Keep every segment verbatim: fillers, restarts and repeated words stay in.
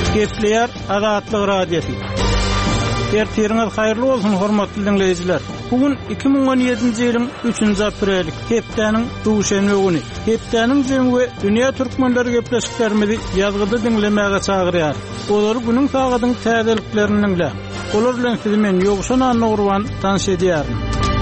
Gepleyer Azatlyk radiosu. Ertiriniz hayırlı olsun hormatly dinleyijiler. Bugün iki bin on yedinji ýylyň üçünji apreli, hepdeniň duşanby güni. Hepdeniň jemgy dünýä türkmenleri gepleşiklerimizi ýazgyda dinlemäge çagyrýar. Olar günüň sagadyň täzeliklerini dinle. Olar bilen sizi men ýogşan Nurwan tanış edýärim.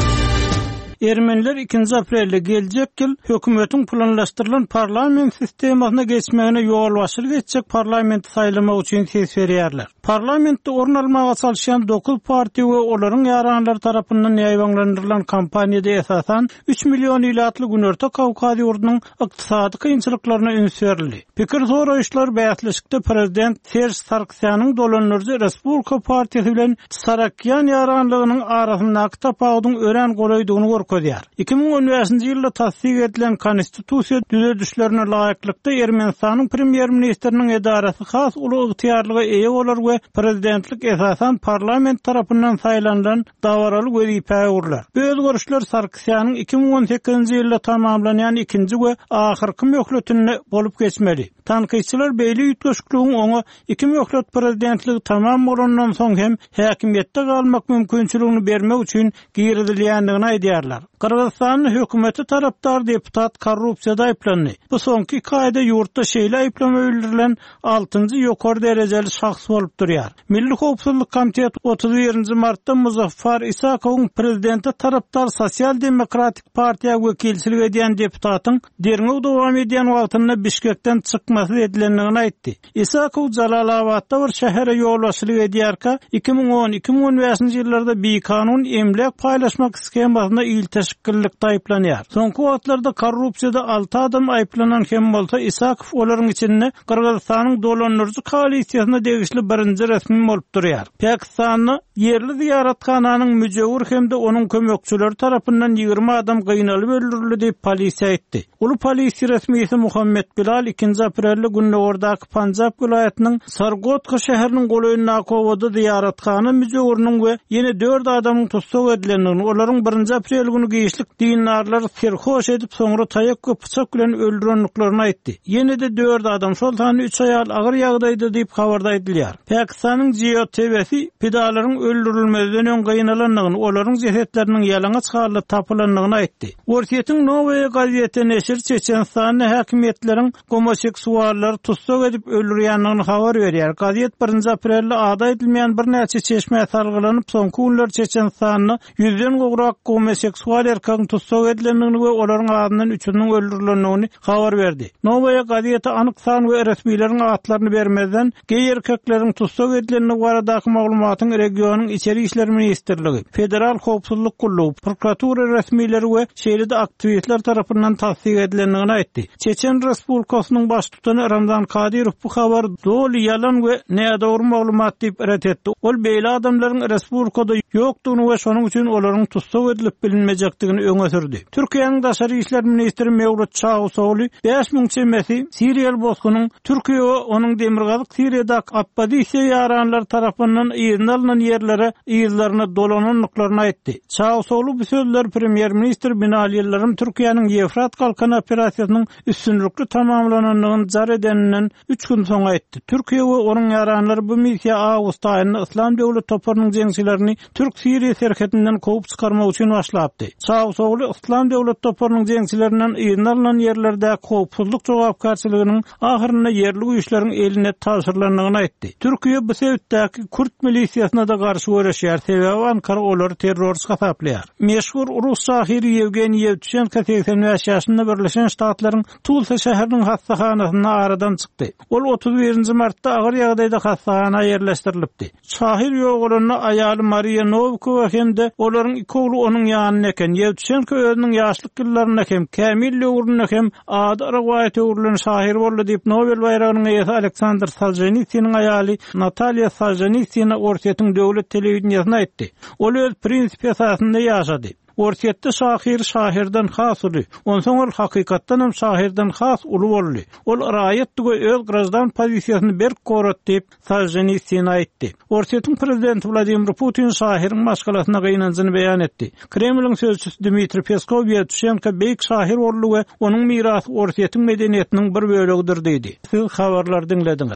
Ermeniler ikinji aprelde geljek ýyl hökümetiň planlaşdyrylan parlament sistemasyna geçmegine ýol başyl geçjek parlament saýlamak üçin ses berýärler. Parlamentde orun almaga çalışan dokuz parti we olaryň ýaranlary tarapyndan ýaýwanlandyrylan kampaniýada esasan üç million ýylatly Günörtü Kawkaz ýurdunyň ykdysady kynçylyklaryna üns berildi. Pikir soraýşlar beýatlyşykda prezident Serj Sarksyanyň dolanlary Respublika Partiyasy bilen Sarakyan ýaranlygynyň arasyndaky tapawdyň ören golaýdygyny görkezýär. iki bin on beşinji ýylda tasdik edilen konstitusiýa düzedişlerine laýyklykda Ermenistanyň premier ministriniň edarasy has uly ygtyýarlyga eýe bolar we prezidentlik esasan parlament tarapyndan saýlanlan dawaraly wezipäge urlar. Bu özgörüşler Sarksyanyň iki bin on sekizinji ýylda tamamlanýan ikinji we ahyrky möhletine bolup geçmeli. Tanqyçylar beýle ýetgeşikligiň oňa iki möhlet prezidentligi tamam bolandan soň hem häkimetde galmak mümkinçiligini bermek üçin giridilýändigini aýdýarlar. Kırgızstanyň hökümeti tarapdar deputat korrupsiýada aýplandy. Bu soňky iki aýda ýurtda şeýle aýplama bildirilen altynjy ýokary derejeli şahs bolup durýar. Milli Howpsuzlyk Komiteti otuz birinji martda Muzaffar Isakowyň prezidenti tarapdar Sosial Demokratik Partiýa wekilçilik edýän deputatyň derňe dowam edýän wagtyna Bişkekden çykmasy edilendigini aýtdy. Isakow Jalalabadda bir şähere ýol başylyk edýärkä iki bin on iki bin on beşinji ýyllarda bir kanun emlek paýlaşmak skemasyna ilteşikillikde aýplanýar. Soňky wagtlarda korrupsiýada alty adam aýplanan hem bolsa Isakow olaryň içinde Kırgızstanyň dolanlary koalisiýasyna degişli birinji resmi bolup durýar. Pakistanyň yerli ziyarethananyň müjewir hemde onuň kömekçileri tarapyndan ýygrimi adam gynalýyp öldürildi diýip polisiýa aýtdy. Ulu polisiýa resmiýeti Muhammed Bilal ikinji aprelde Günnäwrdaky Panjab vilayatynyň Sargodka şäheriniň golaýyna kowada ziyarethana müjewiriniň we ýene dört adamyň tutsak edilendigini, olaryň birinji aprel günü giýişlik dinarlar serhoş edip soňra taýak we pyçak bilen öldürenliklerini aýtdy. Ýene de dört adam şoltany üç aýal agyr ýagdaýda diýip habarda edilýär. Pakistanyň Jio T V-si pidalaryň öldürilmesinden öň gynananlygyny, olaryň jesetleriniň ýalaňa çykarly tapylanlygyny aýtdy. Wortiýetiň Novaya gazetine neşir Çeçenistanyň häkimetleriň homoseksuallary tutsak edip öldürýänligini habar berýär. Gazet birinji aprelde ada edilmeýän bir näçe çeşme salgylanyp soňky günler Çeçenistanyň ýüzden gowrak homoseksual erkekň tutsak edilendigini we olaryň adyndan üçünün öldürilendigini habar berdi. Novaya gazeti anyk san we resmiýetiň atlaryny bermezden geý erkekleriň tutsak edilenligi baradaky maglumatyň regionyň içeri işler ministrligi, Federal Howpsuzlyk Gullugy, prokuratura resmiýetleri we şeýle aktivistler tarapyndan tasdik edilendigini aýtdy. Çeçen Respublikasynyň baş tutany Ramzan Kadyrow bu habar doly ýalan we nädawr maglumat diýip ret etdi. Ol beýle adamlaryň respublikada ýokdugyny we şonuň üçin olaryň tutsak edilip bilinmejekdigini öňe sürdi. Türkiýanyň daşary işler ministri Mevlut Çavuşoğlu beş min çemesi Siriýal bozgunyň Türkiýe we onuň demirgazyk Siriýadaky oppozisiýa ýaranlar tarapyndan ýygyny alynan ýerlere ýyllaryna dolananlyklaryny aýtdy. Çavuşoğlu bu sözler premier ministr Binali Yıldırım Türkiýanyň Ýefrat galkan operasiýasynyň üstünlükli tamamlananlygyny jar edeninden üç gün soň aýtdy. Türkiýe we onuň ýaranlary bu missiýa awgust aýynda Islam döwlet toparynyň jeňçilerini Türk Siriýa serhetinden kovup çykarmak üçin başlapdy. Çavuşoğlu Islam döwlet toparynyň jeňçilerinden ýygyny alynan ýerlerde howpsuzlyk jogapkarçylygynyň ahyrynda yerli güýçleriň eline tapşyrylanlygyny aýtdy. Türkiýe bu sebäpdäki Kürt milisiýasyna da garşy görüşýär, sebäbi Ankara olary terrorist gapaplaýar. Meşhur rus şahyry Yevgeniy Yevtushenko seksen beş ýaşynda Birleşen Ştatlaryň Tulsa şäheriniň hastahanasyna aradan çykdy. Ol otuz birinji martda agyr ýagdaýda hastahana ýerleşdirilipdi. Şahyr ýoğluny aýaly Maria Novkova hemde olaryň iki ogly onuň ýanyna eken. Yevtushenko özüniň ýaşlyk ýyllaryna hem Kamil ýoğluny hem ady ragwaýaty ýoğluny şahyr boldy diýip Nobel baýragynyň eýesi Aleksandr Soljenitsynyň aýaly Natalya Soljenitsyna Ortiýetiň döwlet telewizionyna aýtdy. Ol öz prinsip esasynda ýaşady. Ortiýetde şahyr şahirden has uly. Onsoň ol hakykatdan hem şahirden has uly boldy. Ol raýatdygy öz grajdan pozisiýasyny berk gorat diýip Soljenitsin aýtdy. Ortiýetiň prezidenti Vladimir Putin şahyryň maşgalasyna gynanjyny beýan etdi. Kremliň sözçüsü Dmitri Peskov Yevtushenko beýik şahyr boldy we onuň mirasy Ortiýetiň medeniýetiniň bir bölügidir diýdi. Siz habarlar dinlediňiz.